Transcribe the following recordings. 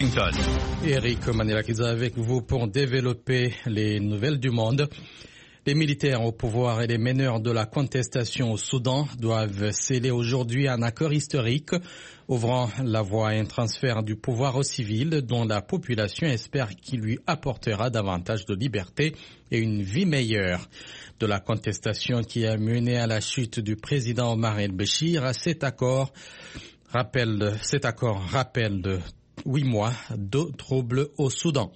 Eric Manelakiza avec vous pour développer les nouvelles du monde. Les militaires au pouvoir et les meneurs de la contestation au Soudan doivent sceller aujourd'hui un accord historique ouvrant la voie à un transfert du pouvoir aux civils dont la population espère qu'il lui apportera davantage de liberté et une vie meilleure. De la contestation qui a mené à la chute du président Omar el-Béchir, cet accord rappelle de 8 mois de troubles au Soudan.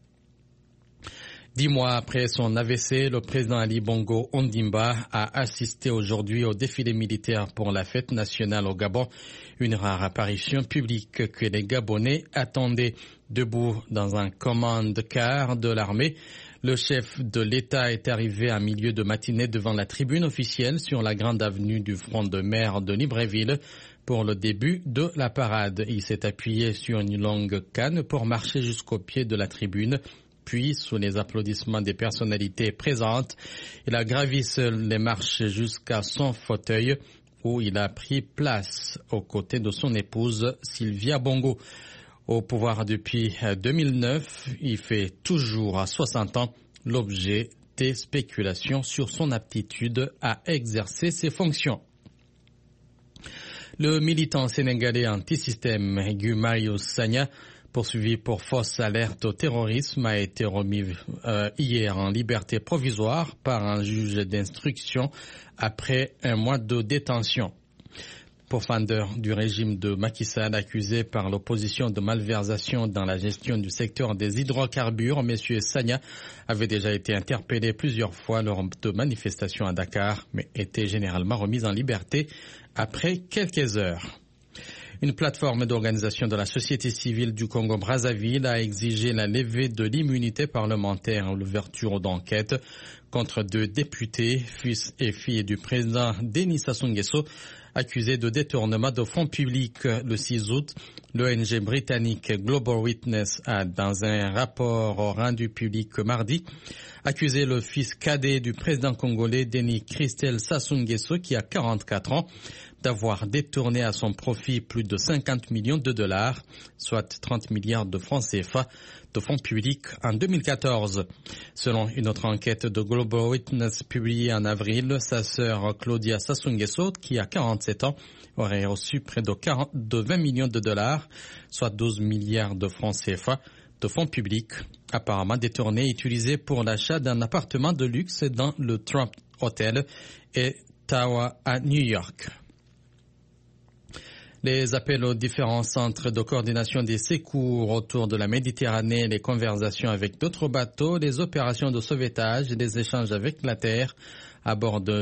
10 mois après son AVC, le président Ali Bongo Ondimba a assisté aujourd'hui au défilé militaire pour la fête nationale au Gabon, une rare apparition publique que les Gabonais attendaient. Debout dans un commande-car de l'armée, le chef de l'État est arrivé à milieu de matinée devant la tribune officielle sur la grande avenue du front de mer de Libreville pour le début de la parade. Il s'est appuyé sur une longue canne pour marcher jusqu'au pied de la tribune. Puis, sous les applaudissements des personnalités présentes, il a gravi seul les marches jusqu'à son fauteuil où il a pris place aux côtés de son épouse Sylvia Bongo. Au pouvoir depuis 2009, il fait toujours à 60 ans l'objet des spéculations sur son aptitude à exercer ses fonctions. Le militant sénégalais anti-système Guy Sagna, poursuivi pour fausse alerte au terrorisme, a été remis hier en liberté provisoire par un juge d'instruction après un mois de détention. Pourfendeur du régime de Macky Sall, accusé par l'opposition de malversation dans la gestion du secteur des hydrocarbures, M. Sagna avait déjà été interpellé plusieurs fois lors de manifestations à Dakar, mais était généralement remis en liberté après quelques heures. Une plateforme d'organisation de la société civile du Congo-Brazzaville a exigé la levée de l'immunité parlementaire et l'ouverture d'enquête contre 2 députés, fils et filles du président Denis Sassou Nguesso, accusés de détournement de fonds publics. Le 6 août, l'ONG britannique Global Witness a, dans un rapport rendu public mardi, accusé le fils cadet du président congolais Denis Christel Sassou Nguesso, qui a 44 ans, d'avoir détourné à son profit plus de 50 millions de dollars, soit 30 milliards de francs CFA, de fonds publics en 2014. Selon une autre enquête de Global Witness publiée en avril, sa sœur Claudia Sassou Nguesso, qui a 47 ans, aurait reçu près de 20 millions de dollars, soit 12 milliards de francs CFA, de fonds publics, apparemment détournés et utilisés pour l'achat d'un appartement de luxe dans le Trump Hotel et Tower à New York. Les appels aux différents centres de coordination des secours autour de la Méditerranée, les conversations avec d'autres bateaux, les opérations de sauvetage et les échanges avec la terre à bord de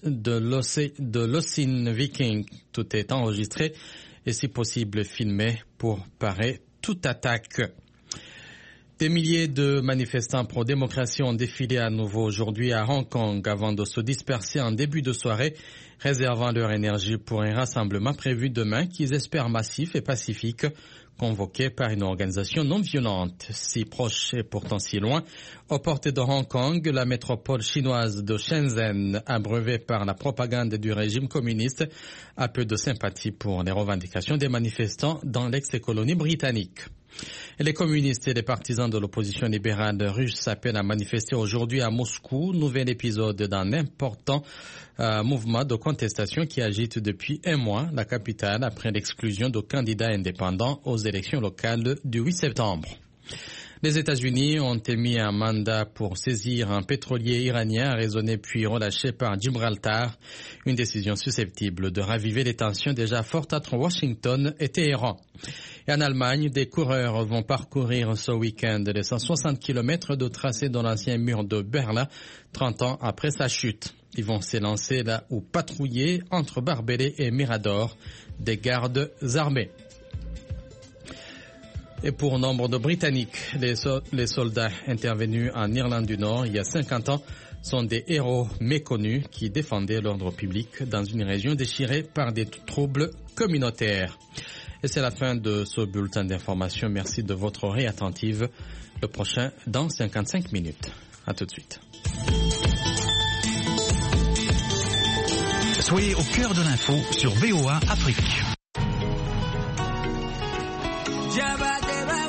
l'Ocean Viking. Tout est enregistré et si possible filmé pour parer toute attaque. Des milliers de manifestants pro-démocratie ont défilé à nouveau aujourd'hui à Hong Kong avant de se disperser en début de soirée, réservant leur énergie pour un rassemblement prévu demain qu'ils espèrent massif et pacifique, convoqué par une organisation non violente. Si proche et pourtant si loin, aux portes de Hong Kong, la métropole chinoise de Shenzhen, abreuvée par la propagande du régime communiste, a peu de sympathie pour les revendications des manifestants dans l'ex-colonie britannique. Et les communistes et les partisans de l'opposition libérale russe s'appellent à manifester aujourd'hui à Moscou, nouvel épisode d'un important mouvement de contestation qui agite depuis un mois la capitale après l'exclusion de candidats indépendants aux élections locales du 8 septembre. Les États-Unis ont émis un mandat pour saisir un pétrolier iranien arraisonné puis relâché par Gibraltar, une décision susceptible de raviver les tensions déjà fortes entre Washington et Téhéran. Et en Allemagne, des coureurs vont parcourir ce week-end les 160 km de tracé dans l'ancien mur de Berlin, 30 ans après sa chute. Ils vont s'élancer là où patrouiller entre Barbelé et Mirador, des gardes armés. Et pour nombre de Britanniques, les soldats intervenus en Irlande du Nord il y a 50 ans sont des héros méconnus qui défendaient l'ordre public dans une région déchirée par des troubles communautaires. Et c'est la fin de ce bulletin d'information. Merci de votre oreille attentive. Le prochain dans 55 minutes. À tout de suite. Soyez au cœur de l'info sur VOA Afrique.